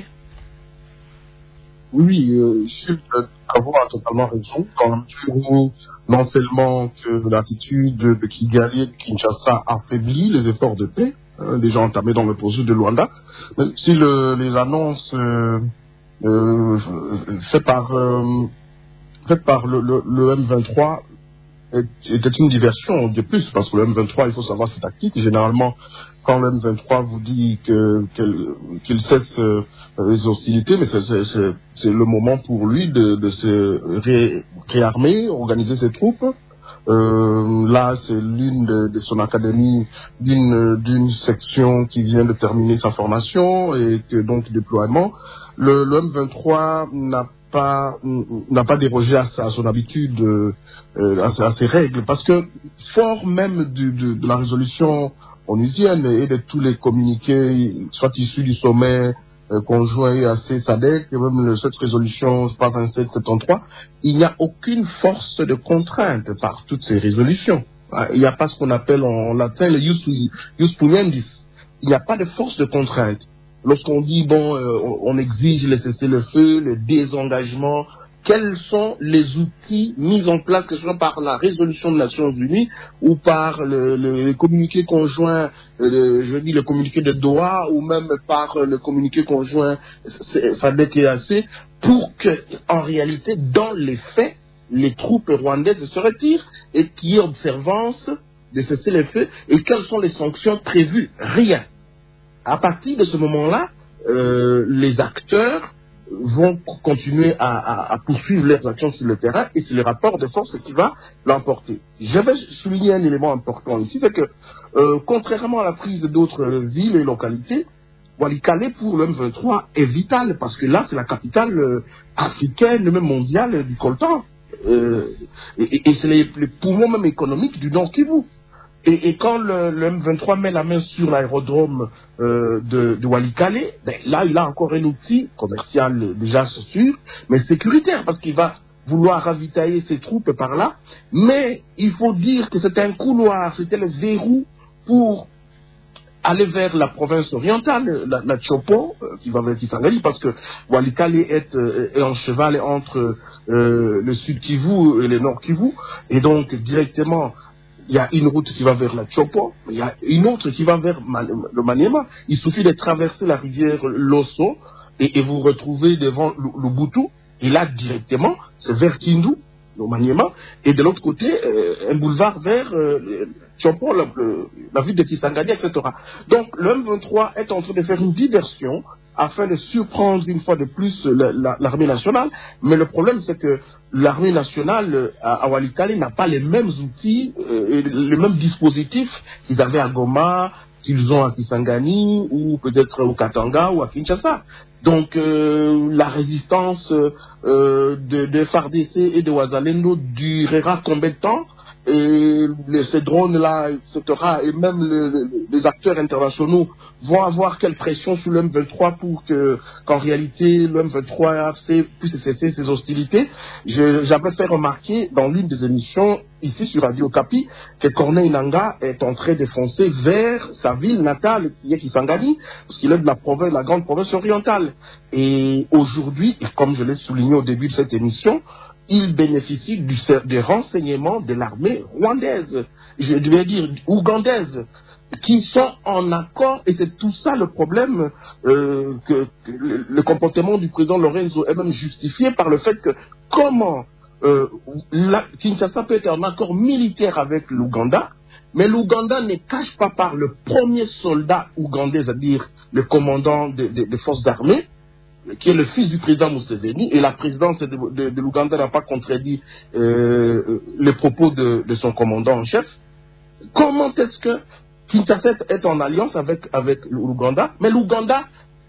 Oui, euh, Jules Kavo a totalement raison. Quand non seulement que l'attitude de Kigali et de Kinshasa affaiblit les efforts de paix, hein, déjà entamés dans le processus de Luanda, mais si le, les annonces euh, euh, faites par, euh, faites par le, le, le M vingt-trois était une diversion de plus, parce que le M vingt-trois, il faut savoir ses tactiques. Généralement, quand le M vingt-trois vous dit que, qu'il, qu'il cesse euh, les hostilités, mais c'est, c'est, c'est, c'est le moment pour lui de, de se ré, réarmer, organiser ses troupes. Euh, là, c'est l'une de, de son académie d'une, d'une section qui vient de terminer sa formation et que donc déploiement. Le, le M vingt-trois n'a pas n'a pas dérogé à, à son habitude, euh, à, à ses règles, parce que fort même du, de, de la résolution onusienne et de tous les communiqués, soit issus du sommet euh, conjoint E A C S A D C, et même le, cette résolution, je parle vingt-sept soixante-treize, il n'y a aucune force de contrainte par toutes ces résolutions. Il n'y a pas ce qu'on appelle en, en latin le jus, jus puniendi. Il n'y a pas de force de contrainte. Lorsqu'on dit, bon, euh, on exige le cessez-le-feu, le désengagement, quels sont les outils mis en place, que ce soit par la résolution des Nations Unies ou par le, le, le communiqué conjoint, euh, je dis le communiqué de Doha, ou même par le communiqué conjoint S A D C et E A C, pour que, en réalité, dans les faits, les troupes rwandaises se retirent et qu'il y ait observance de cessez-le-feu, et quelles sont les sanctions prévues? Rien. À partir de ce moment-là, euh, les acteurs vont continuer à, à, à poursuivre leurs actions sur le terrain, et c'est le rapport de force qui va l'emporter. Je vais souligner un élément important ici, c'est que euh, contrairement à la prise d'autres villes et localités, Walikale pour le M vingt-trois est vital, parce que là c'est la capitale euh, africaine, même mondiale du coltan, euh, et, et c'est les, les poumons même économiques du Nord Kivu. Et, et quand le, le M vingt-trois met la main sur l'aérodrome euh, de, de Walikale, ben là, il a encore un outil commercial euh, déjà sûr, mais sécuritaire, parce qu'il va vouloir ravitailler ses troupes par là. Mais il faut dire que c'était un couloir, c'était le verrou pour aller vers la province orientale, la, la Chopo, euh, qui va vers Kisangani, parce que Walikale est, euh, est en cheval entre euh, le sud Kivu et le nord Kivu, et donc directement, il y a une route qui va vers la Chopo, il y a une autre qui va vers le Maniema. Il suffit de traverser la rivière Losso et, et vous retrouvez devant l'Ubutu. Et là, directement, c'est vers Kindu, le Maniema. Et de l'autre côté, euh, un boulevard vers euh, Chopo, la, la ville de Kisangani, et cetera. Donc, le M vingt-trois est en train de faire une diversion afin de surprendre une fois de plus l'armée nationale. Mais le problème, c'est que l'armée nationale à, à Walikale n'a pas les mêmes outils, euh, les mêmes dispositifs qu'ils avaient à Goma, qu'ils ont à Kisangani, ou peut-être au Katanga ou à Kinshasa. Donc euh, la résistance euh, de, de F A R D C et de Wazalendo durera combien de temps? et les, ces drones-là, et cetera, et même le, le, les acteurs internationaux vont avoir quelle pression sur le M vingt-trois pour que, qu'en réalité, le M vingt-trois puisse cesser ses hostilités. Je, j'avais fait remarquer dans l'une des émissions, ici sur Radio Okapi, que Corneille Nangaa est en train de foncer vers sa ville natale, qui est Kisangani, parce qu'il est de la province, la grande province orientale. Et aujourd'hui, et comme je l'ai souligné au début de cette émission, il bénéficie du, des renseignements de l'armée rwandaise, je devais dire ougandaise, qui sont en accord, et c'est tout ça le problème, euh, que, que le, le comportement du président Lorenzo est même justifié par le fait que comment euh, la, Kinshasa peut être en accord militaire avec l'Ouganda, mais l'Ouganda ne cache pas par le premier soldat ougandais, c'est-à-dire le commandant des de, de forces armées, qui est le fils du président Museveni, et la présidence de, de, de l'Ouganda n'a pas contredit euh, les propos de, de son commandant en chef. Comment est-ce que Kinshasa est en alliance avec, avec l'Ouganda, mais l'Ouganda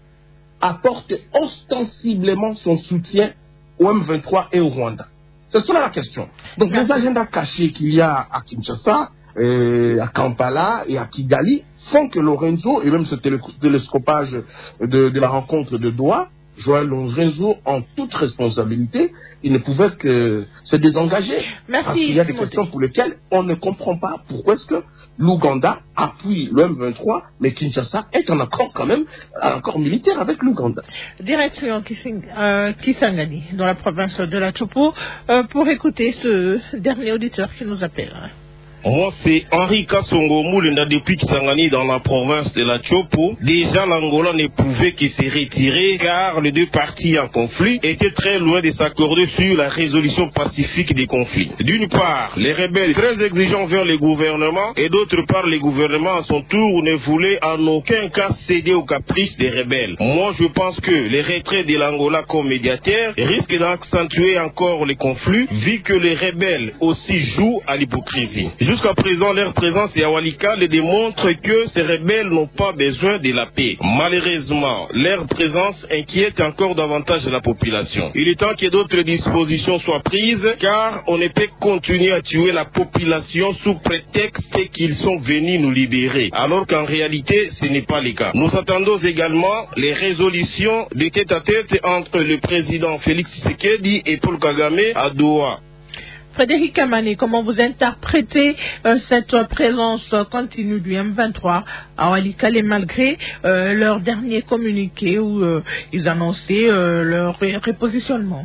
apporte ostensiblement son soutien au M vingt-trois et au Rwanda? C'est cela la question. Donc les agendas cachés qu'il y a à Kinshasa, euh, à Kampala et à Kigali font que Lorenzo, et même ce télé télescopage de, de la rencontre de Doha, Joël Lorenzo, en toute responsabilité, il ne pouvait que se désengager. Merci. Parce qu'il y a des questions pour lesquelles on ne comprend pas pourquoi est-ce que l'Ouganda appuie le M vingt-trois, mais Kinshasa est en accord quand même, un accord militaire avec l'Ouganda. Direction euh, Kisangani, dans la province de la Chopo, euh, pour écouter ce dernier auditeur qui nous appelle. Moi, c'est Henri Kassongo Moulenda depuis Kisangani dans la province de la Chopo. Déjà, l'Angola ne pouvait que se retirer car les deux parties en conflit étaient très loin de s'accorder sur la résolution pacifique des conflits. D'une part, les rebelles très exigeants vers le gouvernement et d'autre part, les gouvernements à son tour ne voulaient en aucun cas céder aux caprices des rebelles. Moi, je pense que les retraits de l'Angola comme médiateur risquent d'accentuer encore les conflits vu que les rebelles aussi jouent à l'hypocrisie. Jusqu'à présent, leur présence à Walikale démontre que ces rebelles n'ont pas besoin de la paix. Malheureusement, leur présence inquiète encore davantage la population. Il est temps que d'autres dispositions soient prises, car on ne peut continuer à tuer la population sous prétexte qu'ils sont venus nous libérer, alors qu'en réalité, ce n'est pas le cas. Nous attendons également les résolutions de tête-à-tête entre le président Félix Tshisekedi et Paul Kagame à Doha. Frédéric Kamani, comment vous interprétez euh, cette présence continue du M vingt-trois à Walikale malgré euh, leur dernier communiqué où euh, ils annonçaient euh, leur repositionnement?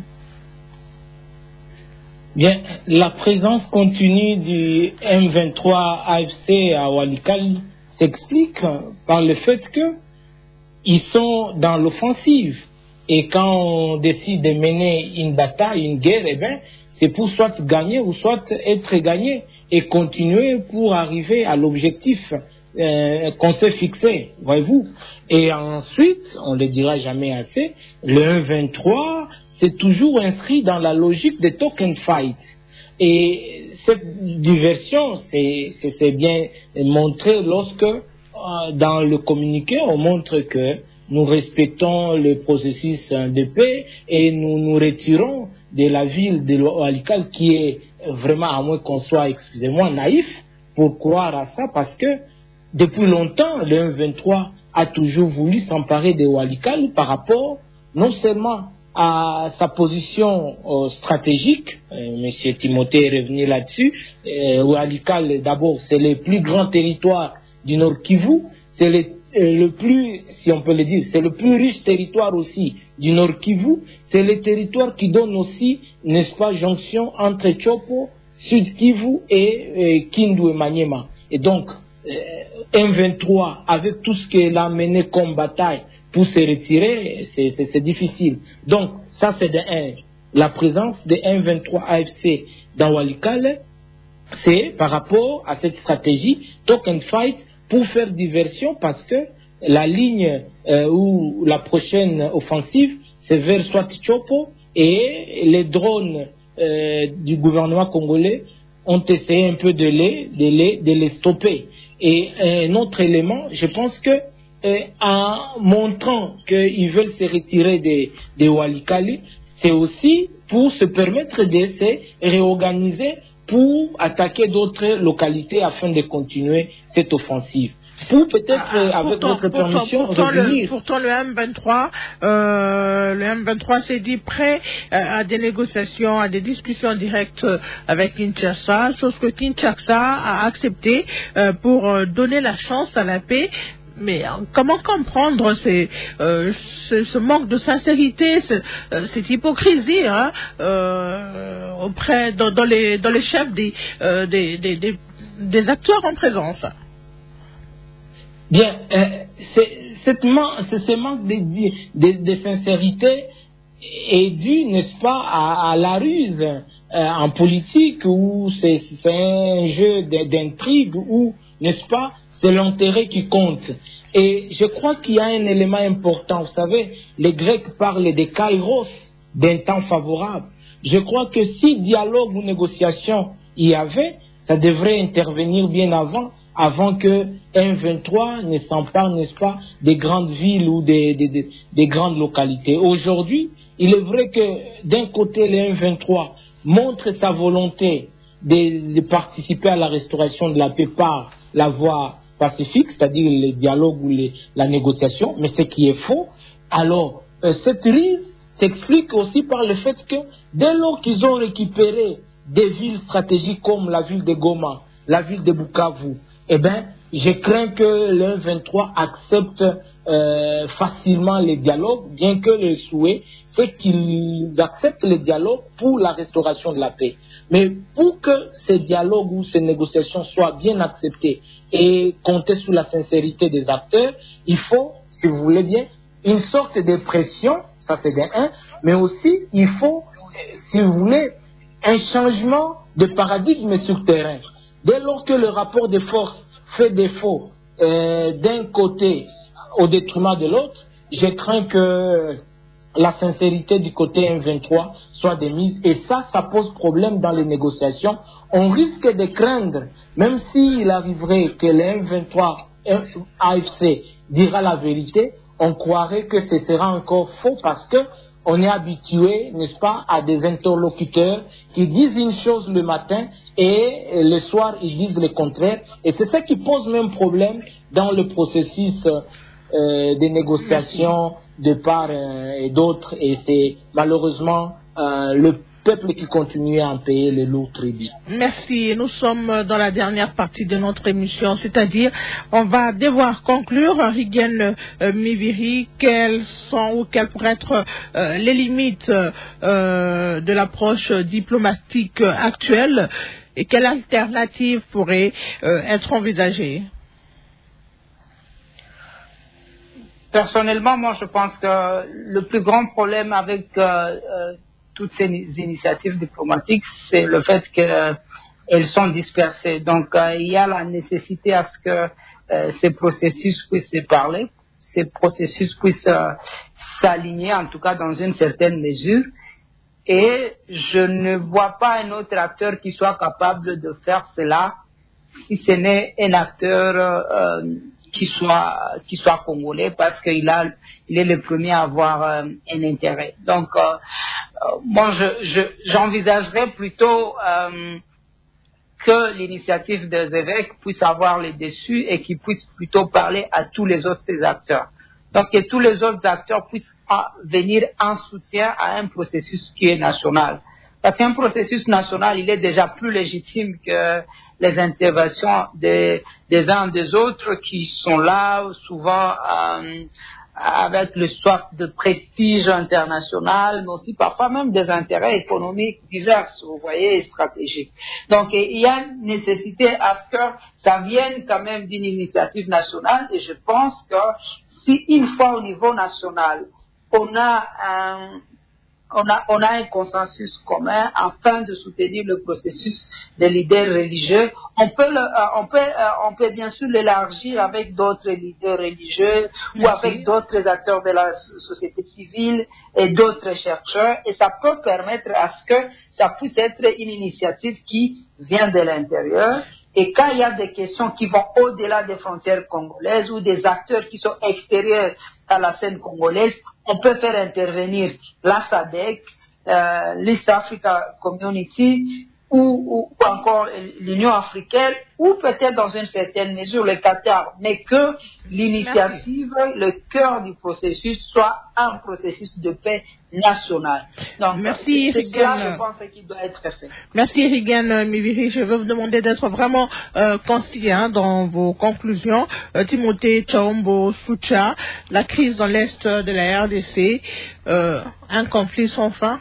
Bien, la présence continue du M vingt-trois A F C à Walikale s'explique par le fait que ils sont dans l'offensive. Et quand on décide de mener une bataille, une guerre, eh bien, c'est pour soit gagner ou soit être gagné et continuer pour arriver à l'objectif euh, qu'on s'est fixé, voyez-vous. Et ensuite, on ne le dira jamais assez, le M vingt-trois, c'est toujours inscrit dans la logique de token fight. Et cette diversion, c'est bien montré lorsque, euh, dans le communiqué, on montre que nous respectons le processus de paix et nous nous retirons de la ville de Walikale qui est vraiment, à moins qu'on soit, excusez-moi, naïf pour croire à ça, parce que depuis longtemps, le M vingt-trois a toujours voulu s'emparer de Walikale par rapport non seulement à sa position euh, stratégique, euh, M. Timothée est revenu là-dessus, euh, Walikale d'abord c'est le plus grand territoire du Nord Kivu, c'est le le plus, si on peut le dire, c'est le plus riche territoire aussi du Nord Kivu. C'est le territoire qui donne aussi, n'est-ce pas, jonction entre Chopo, Sud Kivu et, et Kindu et Maniema. Et donc, euh, M vingt-trois, avec tout ce qu'elle a mené comme bataille pour se retirer, c'est difficile. Donc, ça c'est de un. La présence de M vingt-trois A F C dans Walikale, c'est par rapport à cette stratégie token fight, pour faire diversion, parce que la ligne euh, ou la prochaine offensive, c'est vers soit Chopo, et les drones euh, du gouvernement congolais ont essayé un peu de les, de les, de les stopper. Et un autre élément, je pense que euh, en montrant qu'ils veulent se retirer de, de Walikale, c'est aussi pour se permettre de se réorganiser pour attaquer d'autres localités afin de continuer cette offensive. Pour peut-être, ah, avec pourtant, votre permission, pourtant, revenir. Le, pourtant, le M vingt-trois, euh, le M vingt-trois s'est dit prêt euh, à des négociations, à des discussions directes avec Kinshasa, chose que Kinshasa a accepté euh, pour euh, donner la chance à la paix. Mais euh, comment comprendre ces, euh, ce, ce manque de sincérité, ce, euh, cette hypocrisie hein, euh, auprès dans, dans, les, dans les chefs des, euh, des, des, des, des acteurs en présence? Bien, euh, c'est, cette man- c'est ce manque de, de, de sincérité est dû, n'est-ce pas, à, à la ruse euh, en politique, où c'est, c'est un jeu d'intrigue, où, n'est-ce pas, c'est l'intérêt qui compte. Et je crois qu'il y a un élément important. Vous savez, les Grecs parlent de kairos, d'un temps favorable. Je crois que si dialogue ou négociation il y avait, ça devrait intervenir bien avant, avant que M vingt-trois ne s'empare, n'est-ce pas, des grandes villes ou des, des, des, des grandes localités. Aujourd'hui, il est vrai que d'un côté, le M vingt-trois montre sa volonté de, de participer à la restauration de la paix par la voie pacifique, c'est-à-dire le dialogue ou les, la négociation, mais ce qui est faux. Alors, euh, cette crise s'explique aussi par le fait que dès lors qu'ils ont récupéré des villes stratégiques comme la ville de Goma, la ville de Bukavu, eh bien, je crains que le M vingt-trois accepte euh, facilement les dialogues, bien que le souhait, c'est qu'ils acceptent les dialogues pour la restauration de la paix. Mais pour que ces dialogues ou ces négociations soient bien acceptées et compter sur la sincérité des acteurs, il faut, si vous voulez bien, une sorte de pression, ça c'est de un, mais aussi il faut, si vous voulez, un changement de paradigme sur le terrain. Dès lors que le rapport de force fait défaut euh, d'un côté au détriment de l'autre, je crains que la sincérité du côté M vingt-trois soit démise. Et ça, ça pose problème dans les négociations. On risque de craindre, même s'il arriverait que le M vingt-trois A F C dira la vérité, on croirait que ce sera encore faux parce que on est habitué, n'est-ce pas, à des interlocuteurs qui disent une chose le matin et le soir ils disent le contraire. Et c'est ça qui pose même problème dans le processus euh, des négociations de part euh, et d'autre. Et c'est malheureusement euh, le peuple qui continue à en payer le lourd tribut. Merci. Nous sommes dans la dernière partie de notre émission, c'est-à-dire on va devoir conclure. Rigen euh, Miviri, quelles sont ou quelles pourraient être euh, les limites euh, de l'approche diplomatique actuelle et quelle alternative pourrait euh, être envisagée? Personnellement, moi je pense que le plus grand problème avec euh, euh, toutes ces initiatives diplomatiques, c'est le fait qu'elles euh, sont dispersées. Donc, euh, il y a la nécessité à ce que euh, ces processus puissent se parler, ces processus puissent euh, s'aligner, en tout cas dans une certaine mesure. Et je ne vois pas un autre acteur qui soit capable de faire cela si ce n'est un acteur euh, qui soit qui soit congolais, parce qu'il a il est le premier à avoir euh, un intérêt. Donc euh, euh, moi je, je j'envisagerais plutôt euh, que l'initiative des évêques puisse avoir le dessus et qu'ils puissent plutôt parler à tous les autres acteurs. Donc que tous les autres acteurs puissent venir en soutien à un processus qui est national. Parce qu'un processus national, il est déjà plus légitime que les interventions des, des uns des autres qui sont là souvent euh, avec le soif de prestige international, mais aussi parfois même des intérêts économiques divers, vous voyez, et stratégiques. Donc il y a une nécessité à ce que ça vienne quand même d'une initiative nationale, et je pense que si une fois au niveau national, on a un On a, on a un consensus commun afin de soutenir le processus des leaders religieux. On peut, le, on peut, on peut bien sûr l'élargir avec d'autres leaders religieux Merci. ou avec d'autres acteurs de la société civile et d'autres chercheurs, et ça peut permettre à ce que ça puisse être une initiative qui vient de l'intérieur. Et quand il y a des questions qui vont au-delà des frontières congolaises ou des acteurs qui sont extérieurs à la scène congolaise, on peut faire intervenir la S A D C, euh, l'East Africa Community ou, ou, ou encore l'Union africaine, ou peut-être dans une certaine mesure le Qatar, mais que l'initiative, le cœur du processus soit un processus de paix national. Donc, merci, c'est cela, je pense, qu'il doit être fait. Merci, Rigan Mibiri. Je vais vous demander d'être vraiment euh, concis hein, dans vos conclusions. Euh, Timothée Tshombo Soucha, la crise dans l'Est de la R D C, euh, un conflit sans fin.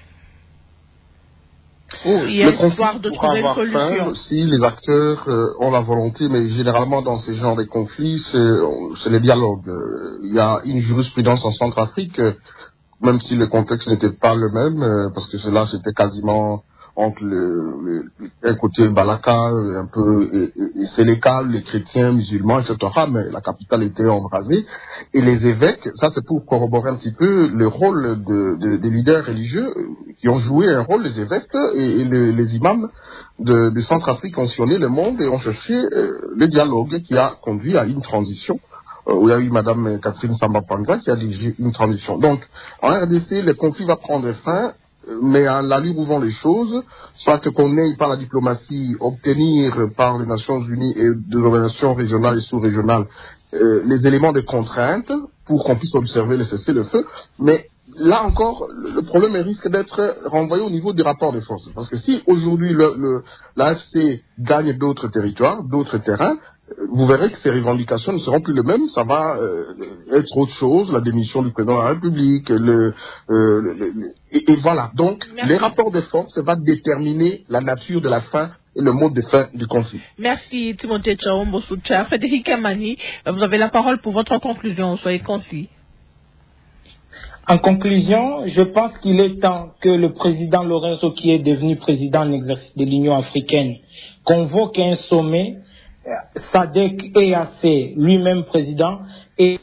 Oh, il y a espoir de trouver une solution. Fin, si les acteurs euh, ont la volonté, mais généralement dans ces genres de conflits, c'est le dialogue. Euh, il y a une jurisprudence en Centrafrique, euh, même si le contexte n'était pas le même, euh, parce que cela c'était quasiment entre le, le, un côté Balaka, un peu, et, et, et Séléka, les chrétiens, musulmans, et cetera, mais la capitale était embrasée. Et les évêques, ça c'est pour corroborer un petit peu le rôle de, de, des leaders religieux qui ont joué un rôle, les évêques et, et le, les imams de, de Centrafrique ont sillonné le monde et ont cherché euh, le dialogue qui a conduit à une transition. Euh, où il y a eu Madame Catherine Samba-Panza qui a dirigé une transition. Donc, en R D C, le conflit va prendre fin, mais à l'allure où vont les choses, soit qu'on ait par la diplomatie obtenir par les Nations Unies et de l'organisation régionale et sous-régionale euh, les éléments de contrainte pour qu'on puisse observer le cessez-le-feu, mais là encore, le problème risque d'être renvoyé au niveau des rapports de force. Parce que si aujourd'hui le, le, l'A F C gagne d'autres territoires, d'autres terrains, vous verrez que ces revendications ne seront plus les mêmes. Ça va euh, être autre chose, la démission du président de la République, le, euh, le, le, et, et voilà. Donc, Merci. Les rapports de force vont déterminer la nature de la fin et le mode de fin du conflit. Merci Timothée Tshombo Soucha. Frédéric Amani, vous avez la parole pour votre conclusion. Soyez concis. En conclusion, je pense qu'il est temps que le président Lorenzo, qui est devenu président en exercice de l'Union africaine, convoque un sommet, SADC et E A C, lui-même président, et,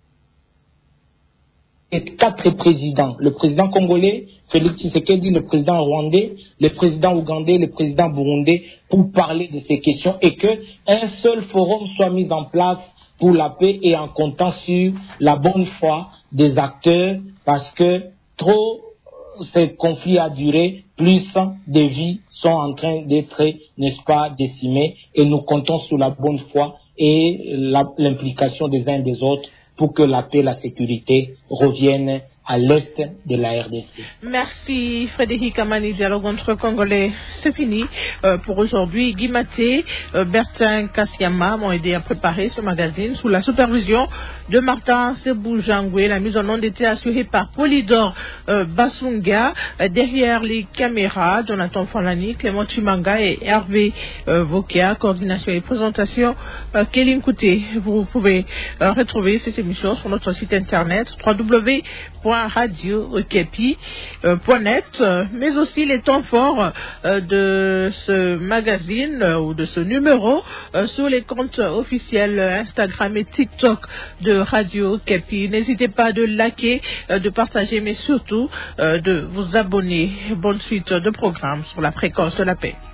et quatre présidents. Le président congolais, Félix Tshisekedi, le président rwandais, le président ougandais, le président burundais, pour parler de ces questions et qu'un seul forum soit mis en place pour la paix et en comptant sur la bonne foi des acteurs, parce que trop ce conflit a duré, plus de vies sont en train d'être, n'est-ce pas, décimées, et nous comptons sur la bonne foi et l'implication des uns et des autres pour que la paix et la sécurité reviennent à l'est de la R D C. Merci Frédéric Amani, dialogue entre Congolais. C'est fini euh, pour aujourd'hui. Guy Maté, euh, Bertin Kassiama m'ont aidé à préparer ce magazine sous la supervision de Martin Sebou-Jangwe. La mise en onde était assurée par Polydor euh, Basunga. Euh, derrière les caméras, Jonathan Fanlani, Clément Chimanga et Hervé euh, Vokia. Coordination et présentation, euh, Kéline Kouté. Vous pouvez euh, retrouver cette émission sur notre site internet w w w point radio okapi point net, mais aussi les temps forts de ce magazine ou de ce numéro sur les comptes officiels Instagram et TikTok de Radio Okapi. N'hésitez pas de liker, de partager, mais surtout de vous abonner. Bonne suite de programme sur la fréquence de la paix.